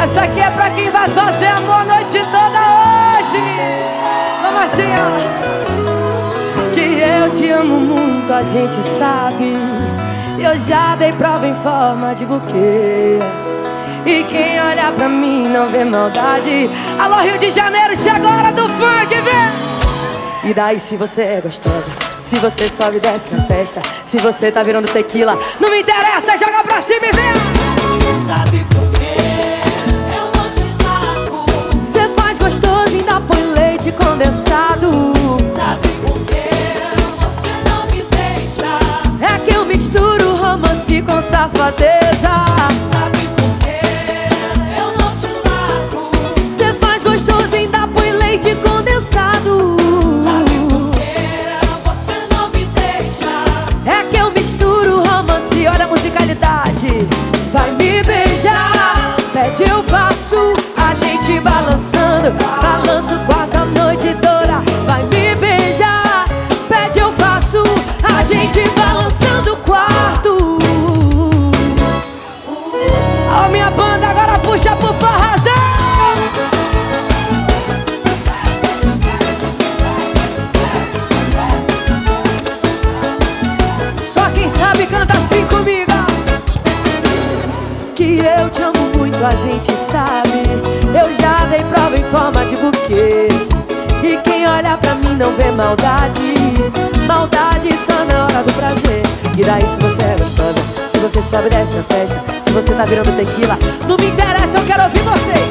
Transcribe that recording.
Essa aqui é pra quem vai fazer amor a noite toda hoje. Vamos assim, ó. Que eu te amo muito, a gente sabe. Eu já dei prova em forma de buquê. E quem olha pra mim não vê maldade. Alô, Rio de Janeiro, chega a hora do funk, vem! E daí se você é gostosa, se você sobe e desce na festa, se você tá virando tequila, não me interessa, joga pra cima e vem! Sabe por quê? Eu não te largo. Cê faz gostoso e ainda põe leite condensado. Sabe por quê? Você não me deixa. É que eu misturo romance com safadeza. Sabe por quê? Eu não te largo. Cê faz gostoso e ainda põe leite condensado. Sabe por quê? Você não me deixa. É que eu misturo romance, olha a musicalidade. Vai me beijar, pede eu faço, a gente balançando, balanço o quarto a noite toda. Vai me beijar, pede eu faço, a gente balançando o quarto. Ó, minha banda agora puxa pro forrazão. Só quem sabe canta assim comigo. Que eu te amo muito, a gente sabe. Eu já dei prova em forma de buquê. E quem olha pra mim não vê maldade. Maldade só na hora do prazer. E daí se você é gostosa, se você sobe e desce na festa, se você tá virando tequila, não me interessa, eu quero ouvir você.